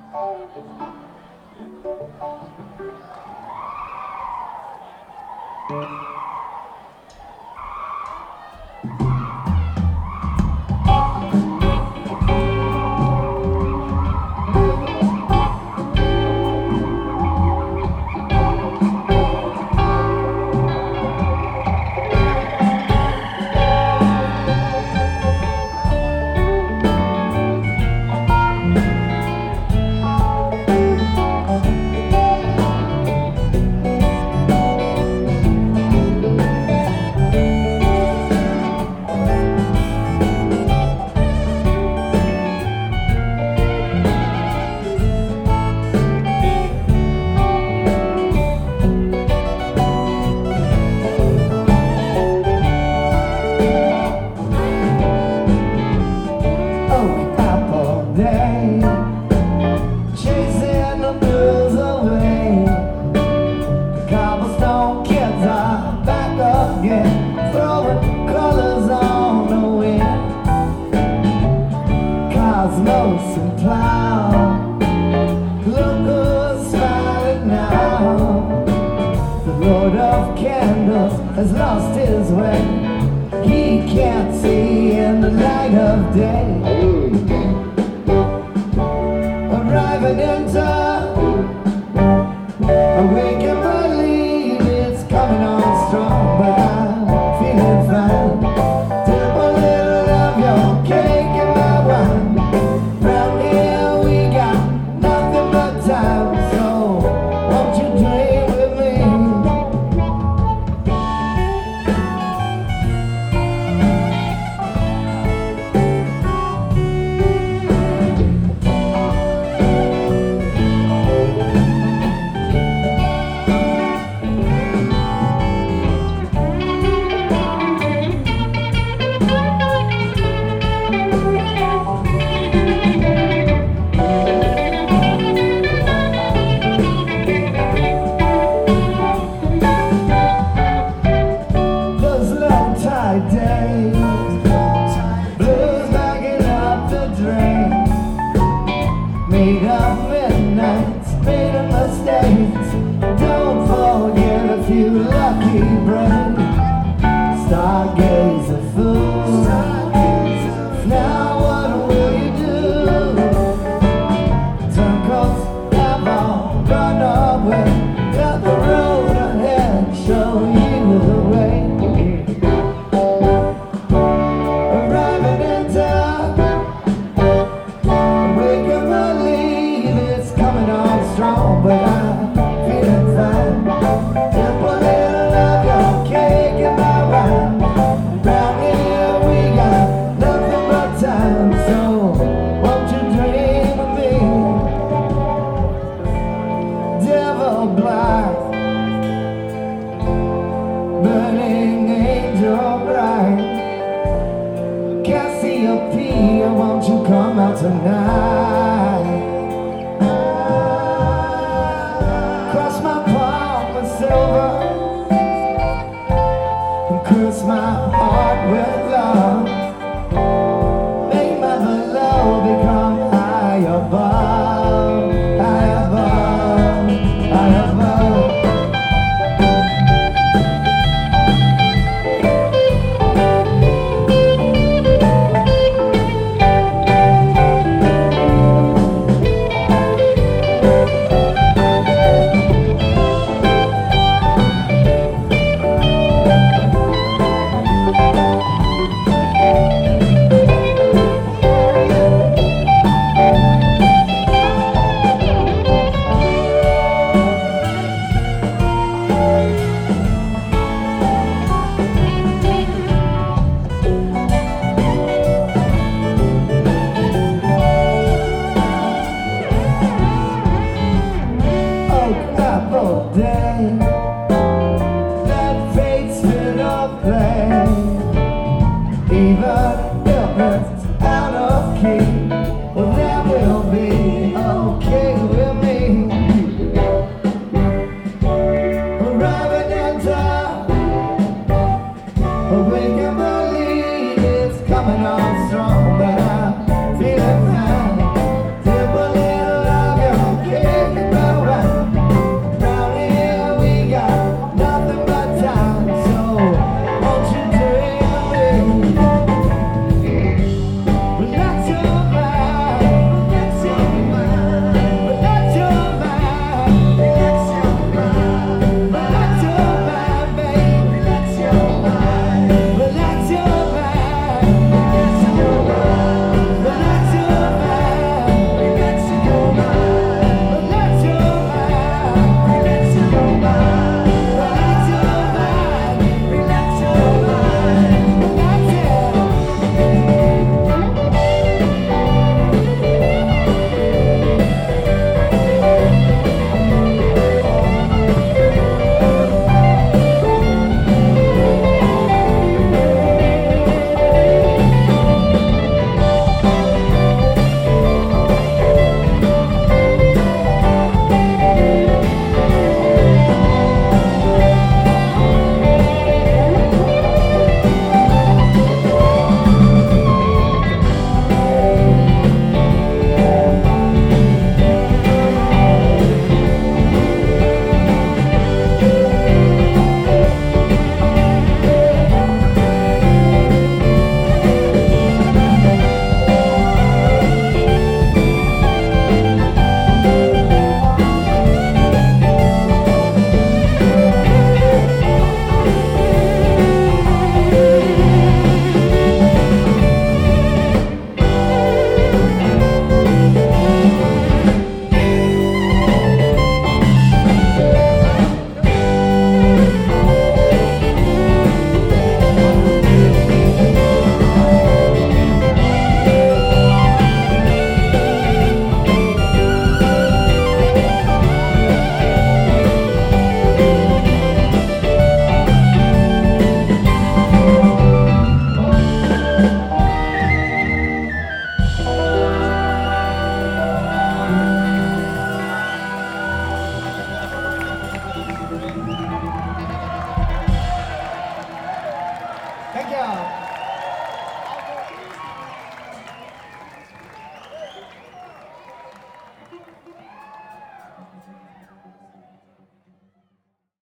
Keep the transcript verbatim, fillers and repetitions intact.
Cosmos and cloud, look who's smiling now. The Lord of Candles has lost his way. He can't see in the light of day. Arriving in time, awake and believe it's coming on strong, but I'm feeling fine. Dip a little of your cake in my wine. Round here we got nothing but time, so won't you dream with me? Days, blues backing up the drain, made of midnights, made of mistakes. Don't forget a few lucky breaks. Stargazer fool, now what will you do? Turncoats have all run away. Let the road ahead show you the way. But I'm feeling fine. Dip a little of your cake in my wine. Round here we got nothing but time, so won't you dream of me? Devil black, burning angel bright. Cassiopeia, won't you come out tonight?